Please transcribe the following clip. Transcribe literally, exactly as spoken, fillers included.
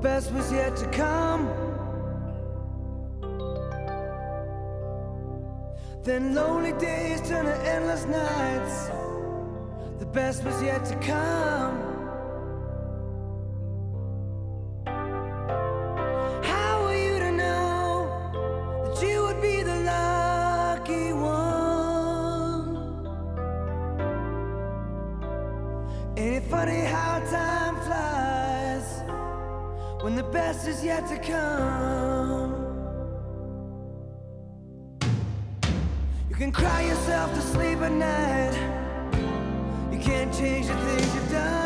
best was yet to come. Then lonely days turn to endless nights. The best was yet to come. How were you to know that you would be the lucky one? Ain't it funny how time flies when the best is yet to come? You can cry yourself to sleep at night. You can't change the things you've done.